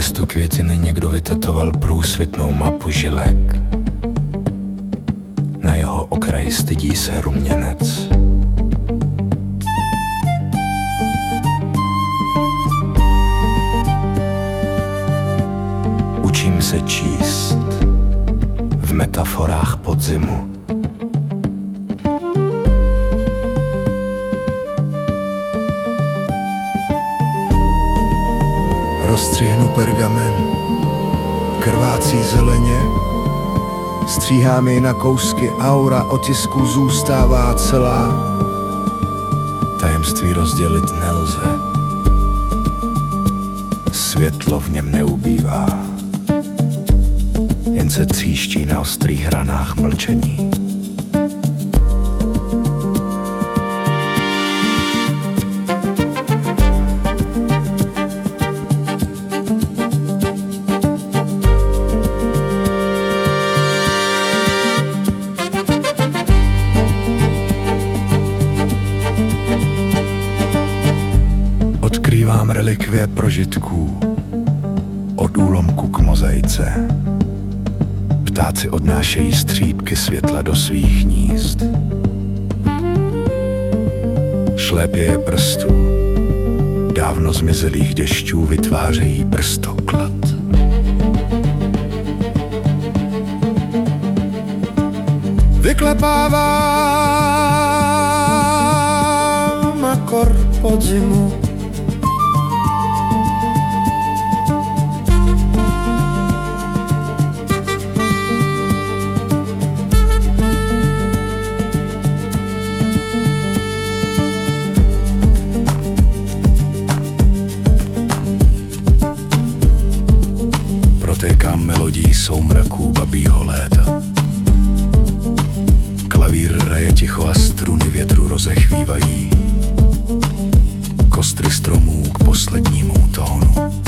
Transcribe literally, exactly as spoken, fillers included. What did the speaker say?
Místo květiny někdo vytetoval průsvitnou mapu žilek. Na jeho okraji stydí se ruměnec. Učím se číst v metaforách podzimu. Rozstřihnu pergamen, krvácí zeleně, stříhám jej na kousky, aura otisku zůstává celá. Tajemství rozdělit nelze, světlo v něm neubývá, jen se tříští na ostrých hranách mlčení. Odkrývám relikvie prožitků, od úlomku k mozaice. Ptáci odnášejí střípky světla do svých hnízd. Šlépěje prstů dávno zmizelých dešťů vytvářejí prstoklad. Vyklepávám akord podzimu. Protékám melodí soumraků babího léta. Klavír hraje ticho a struny větru rozechvívají kostry stromů k poslednímu tónu.